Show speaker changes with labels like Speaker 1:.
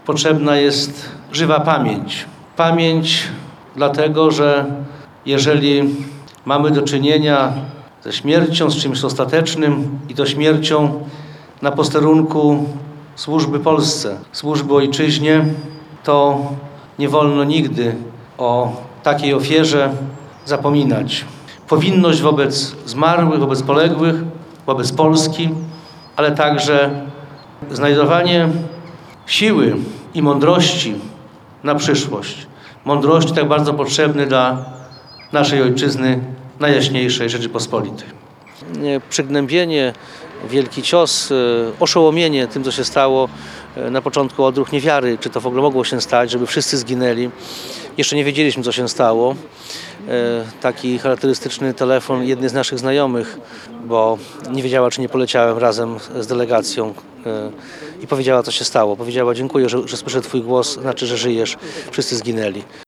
Speaker 1: Potrzebna jest żywa pamięć. Pamięć dlatego, że jeżeli mamy do czynienia ze śmiercią, z czymś ostatecznym i to śmiercią na posterunku służby Polsce, służby ojczyźnie, to nie wolno nigdy o takiej ofierze zapominać. Powinność wobec zmarłych, wobec poległych, wobec Polski, ale także znajdowanie siły i mądrości na przyszłość. Mądrości tak bardzo potrzebnej dla naszej ojczyzny, Najjaśniejszej Rzeczypospolitej. Przygnębienie, wielki cios, oszołomienie tym, co się stało, na początku odruch niewiary, czy to w ogóle mogło się stać, żeby wszyscy zginęli. Jeszcze nie wiedzieliśmy, co się stało. Taki charakterystyczny telefon jednej z naszych znajomych, bo nie wiedziała, czy nie poleciałem razem z delegacją i powiedziała, co się stało. Powiedziała: dziękuję, że słyszę twój głos, znaczy, że żyjesz, wszyscy zginęli.